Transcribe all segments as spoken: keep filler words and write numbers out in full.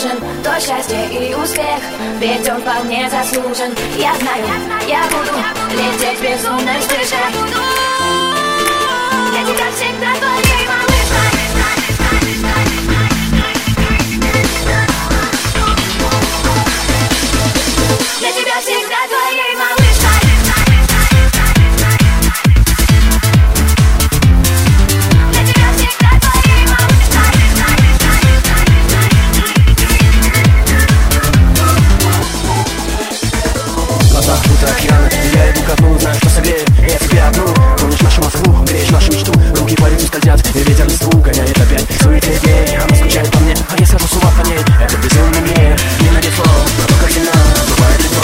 нужен, то счастье и успех, ведь он вполне заслужен. Я знаю, я буду лететь безумной вспышкой. Я тебя всегда твоей малышкой. Я тебя всегда твоей малышкой. Я тебя всегда твоей малышкой. В глазах будто океаны, я иду ко дну, знаю, что согрею я тебя одну. Помнишь нашу Москву, греешь нашу мечту, руки по лицу скользят, и ветер листву гоняет опять суетных дней. Она скучает по мне, а я схожу с ума по ней. Это безумный мир, не найдет слов, но только вина бывает легко.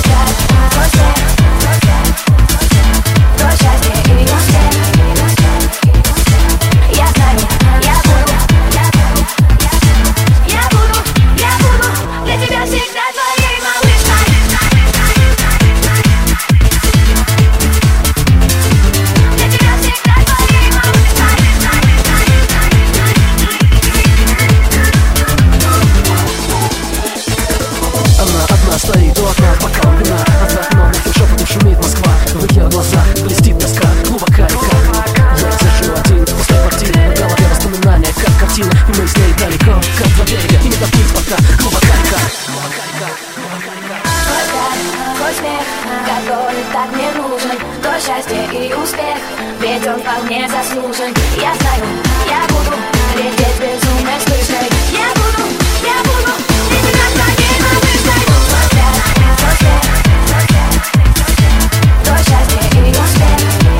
То счастье и успех, я знаю, я буду, я буду, я буду для тебя всегда твоей малышкой. Для тебя всегда твоей малышкой. Она одна стоит у окна, бокал вина, а за окном мягким шепотом шумит Москва. В ее глазах блестит тоска, глубокая река. Я сижу один после квартиры, в голове воспоминания, как картина, и мы с ней далеко, как два берега, и не доплыть пока. Глубокая река. Твой смех, который так мне нужен, то счастье и успех, ведь он вполне заслужен. Я знаю, я буду лететь безумной вспышкой. Я буду, я буду для тебя твоей малышкой. Твой смех, то счастье и успех,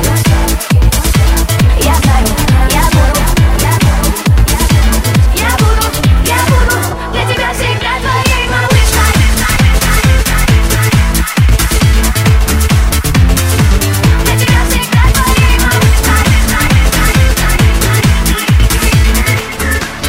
я знаю, я буду, я буду, я буду для тебя всегда твоей малышкой. Для тебя всегда твоей малышкой.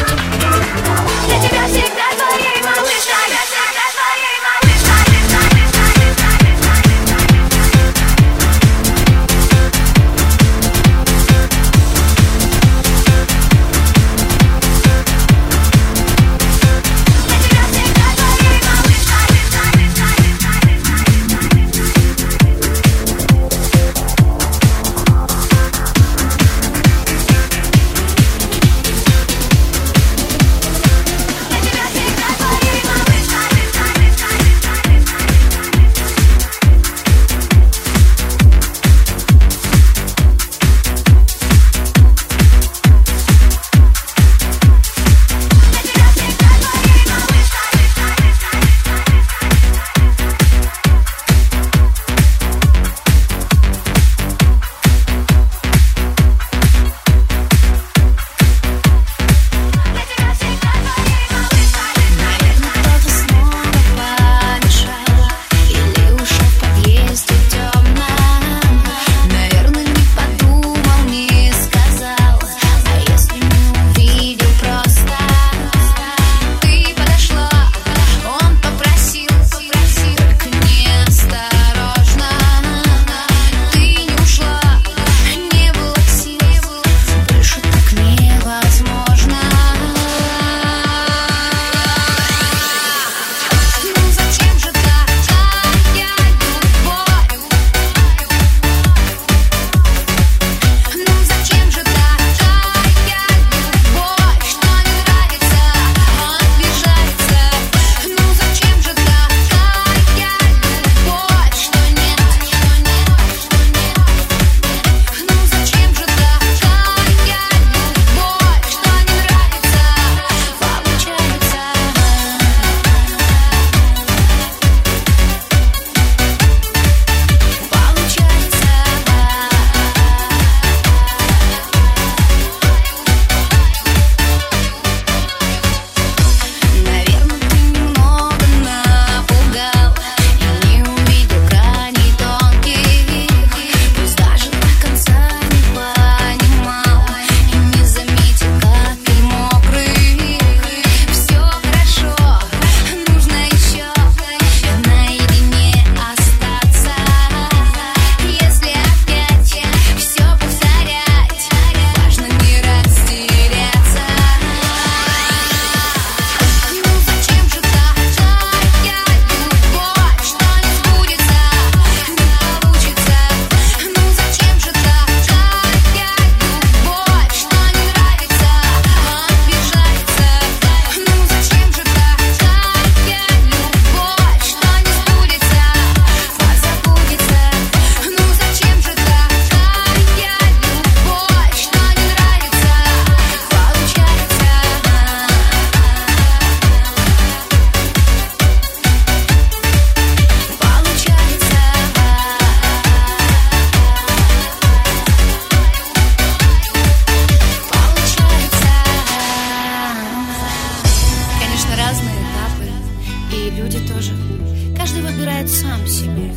и люди тоже. Каждый выбирает сам себе.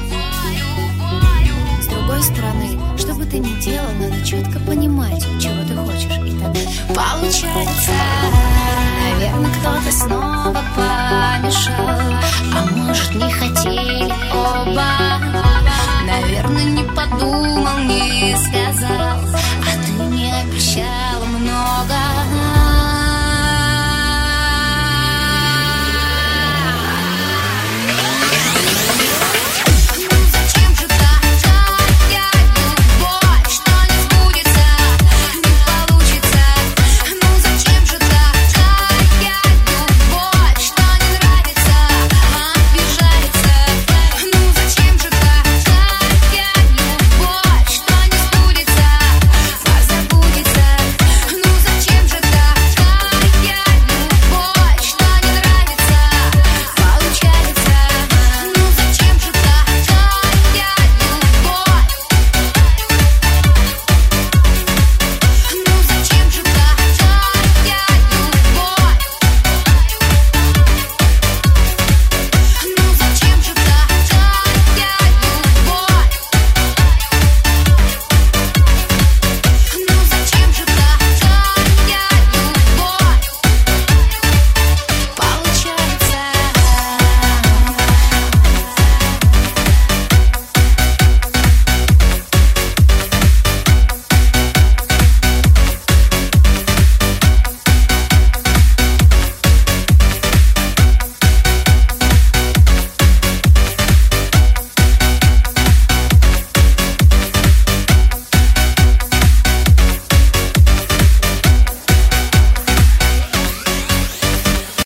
С другой стороны, что бы ты ни делал, надо четко понимать, чего ты хочешь, и тогда получается. Наверное, кто-то снова помешал, а может, не хотели оба.